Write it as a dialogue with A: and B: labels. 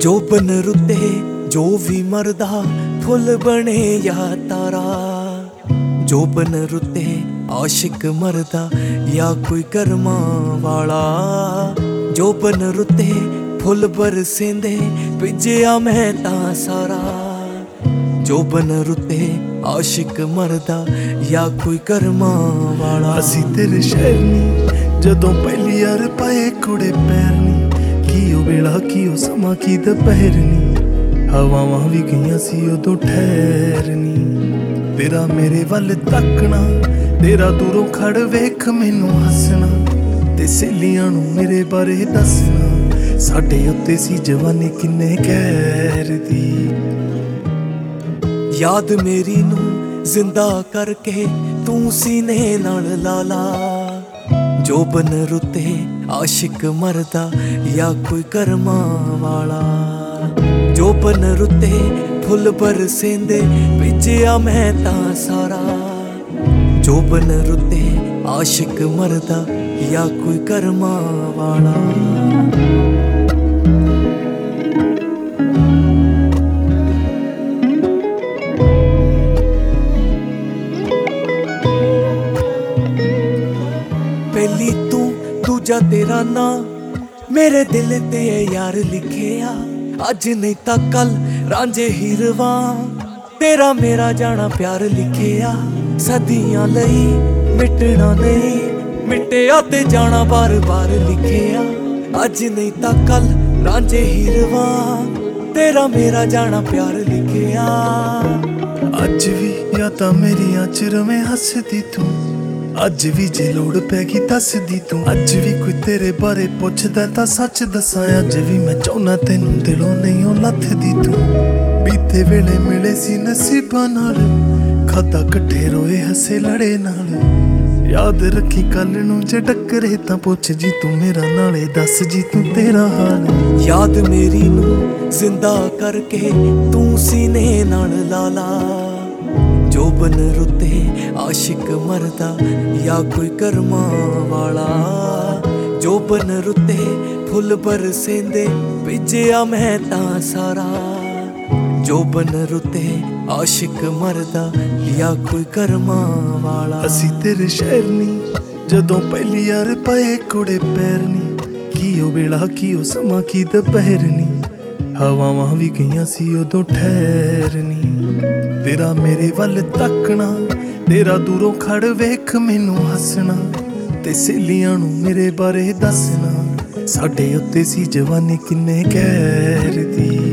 A: ਜੋਬਨ ਰੁੱਤੇ ਜੋ ਵੀ ਮਰਦਾ ਫੁੱਲ ਬਣੇ ਜਾਂ ਤਾਰਾ। ਜੋਬਨ ਰੁੱਤੇ ਆਸ਼ਿਕ ਮਰਦਾ ਜਾਂ ਕੋਈ ਕਰਮਾਂ ਵਾਲਾ। ਜੋਬਨ ਰੁੱਤੇ ਫੁੱਲ ਬਰਸੇਂਦੇ ਭਿੱਜਿਆ ਮੈਂ ਤਾਂ ਸਾਰਾ। ਜੋਬਨ ਰੁੱਤੇ ਆਸ਼ਿਕ ਮਰਦਾ ਜਾਂ ਕੋਈ ਕਰਮਾਂ ਵਾਲਾ।
B: ਅਸੀਂ ਤੇਰੇ ਸ਼ਹਿਰ ਨੀ ਜਦੋਂ ਪਹਿਲੀ ਵਾਰ ਪਾਏ ਕੁੜੇ ਪੈਰ ਨੀ। ਕੀ ਉਹ ਵੇਲਾ ਕੀ ਉਹ ਸਮਾਂ ਕੀ ਦੁਪਹਿਰ ਨੀ। ਹਵਾਵਾਂ ਵੀ ਗਈਆਂ ਸੀ ਉਦੋਂ ਠਹਿਰ ਨੀ। ਤੇਰਾ ਮੇਰੇ ਵੱਲ ਤੱਕਣਾ, ਤੇਰਾ ਦੂਰੋਂ ਖੜ ਵੇਖ ਮੈਨੂੰ ਹੱਸਣਾ, ਤੇ ਸਹੇਲੀਆਂ ਨੂੰ ਮੇਰੇ ਬਾਰੇ ਦੱਸਣਾ। ਸਾਡੇ ਉੱਤੇ ਸੀ ਜਵਾਨੀ ਕਿੰਨੇ ਕਹਿਰ ਦੀ।
A: ਯਾਦ ਮੇਰੀ ਨੂੰ ਜ਼ਿੰਦਾ ਕਰਕੇ ਤੂੰ ਸੀਨੇ ਨਾਲ ਲਾ ਲਾ। ਜੋਬਨ ਰੁੱਤੇ ਆਸ਼ਿਕ ਮਰਦਾ ਜਾਂ ਕੋਈ ਕਰਮਾਂ ਵਾਲਾ। ਜੋਬਨ ਰੁੱਤੇ ਫੁੱਲ ਬਰਸੇਂਦੇ ਭਿੱਜਿਆ ਮੈਂ ਤਾਂ ਸਾਰਾ। ਜੋਬਨ ਰੁੱਤੇ ਆਸ਼ਿਕ ਮਰਦਾ ਜਾਂ ਕੋਈ ਕਰਮਾਂ ਵਾਲਾ। ਪਹਿਲੀ ਤੂੰ ਦੂਜਾ ਤੇਰਾ ਨਾਂ ਮੇਰੇ ਦਿਲ ਤੇ ਯਾਰ ਲਿਖਿਆ। ਅੱਜ ਨਹੀਂ ਤਾਂ ਕੱਲ ਰਾਂਝੇ ਹੀਰਵਾ ਤੇਰਾ ਮੇਰਾ ਜਾਣਾ ਪਿਆਰ ਲਿਖਿਆ। ਸਦੀਆਂ ਲਈ ਮਿਟਣਾ ਨਹੀਂ, ਮਿਟਿਆ ਤੇ ਜਾਣਾ ਬਾਰ ਬਾਰ ਲਿਖਿਆ। ਅੱਜ ਨਹੀਂ ਤਾਂ ਕੱਲ ਰਾਂਝੇ ਹੀਰਵਾ ਤੇਰਾ ਮੇਰਾ ਜਾਣਾ ਪਿਆਰ ਲਿਖਿਆ।
B: ਅੱਜ ਵੀ ਯਾਦਾਂ ਮੇਰੀਆਂ ਚ ਰਵੇਂ ਹੱਸਦੀ ਤੂੰ। ਅੱਜ ਵੀ ਜੇ ਲੋੜ ਪੈ ਗਈ ਦੱਸਦੀ ਤੂੰ। ਅੱਜ ਵੀ ਕੋਈ ਤੇਰੇ ਬਾਰੇ ਪੁੱਛਦਾ ਤਾਂ ਸੱਚ ਦੱਸਾਂ। ਅੱਜ ਵੀ ਮੈਂ ਚਾਹੁੰਨਾ ਤੈਨੂੰ ਦਿਲੋਂ ਨਹੀਂ ਉਹ ਲੱਥਦੀ ਤੂੰ। ਬੀਤੇ ਵੇਲੇ ਮਿਲੇ ਸੀ ਨਸੀਬਾਂ ਨਾਲ, ਖਾਧਾ ਇਕੱਠੇ ਰੋਏ ਹੱਸੇ ਲੜੇ ਨਾਲ। ਯਾਦ ਰੱਖੀ ਕੱਲ ਨੂੰ ਜੇ ਟੱਕਰੇ ਤਾਂ ਪੁੱਛ ਜੀ ਤੂੰ ਮੇਰਾ, ਨਾਲੇ ਦੱਸ ਜੀ ਤੂੰ ਤੇਰਾ ਹਾਲ।
A: ਯਾਦ ਮੇਰੀ ਨੂੰ ਜ਼ਿੰਦਾ ਕਰਕੇ ਤੂੰ ਸੀਨੇ ਨਾਲ ਲਾ ਲਾ। ਜੋਬਨ ਰੁੱਤੇ ਆਸ਼ਿਕ ਮਰਦਾ ਜਾਂ ਕੋਈ ਕਰਮਾਂ ਵਾਲਾ। ਜੋਬਨ ਰੁੱਤੇ ਫੁੱਲ ਬਰਸੇਂਦੇ ਭਿੱਜਿਆ ਮੈਂ ਤਾਂ ਸਾਰਾ। ਜੋਬਨ ਰੁੱਤੇ ਆਸ਼ਿਕ ਮਰਦਾ ਜਾਂ ਕੋਈ ਕਰਮਾਂ ਵਾਲਾ।
B: ਅਸੀਂ ਤੇਰੇ ਸ਼ਹਿਰ ਨੀ ਜਦੋਂ ਪਹਿਲੀ ਵਾਰ ਪਾਏ ਕੁੜੇ ਪੈਰ ਨੀ। ਕੀ ਉਹ ਵੇਲਾ ਕੀ ਉਹ ਸਮਾਂ ਕੀ ਦੁਪਹਿਰ ਨੀ। ਹਵਾਵਾਂ ਵੀ ਗਈਆਂ ਸੀ ਉਦੋਂ ਠਹਿਰ ਨੀ। ਤੇਰਾ ਮੇਰੇ ਵੱਲ ਤੱਕਣਾ, ਤੇਰਾ ਦੂਰੋਂ ਖੜ ਵੇਖ ਮੈਨੂੰ ਹੱਸਣਾ, ਤੇ ਸਹੇਲੀਆਂ ਨੂੰ ਮੇਰੇ ਬਾਰੇ ਦੱਸਣਾ। ਸਾਡੇ ਉੱਤੇ ਸੀ ਜਵਾਨੀ ਕਿੰਨੇ ਕਹਿਰ ਦੀ।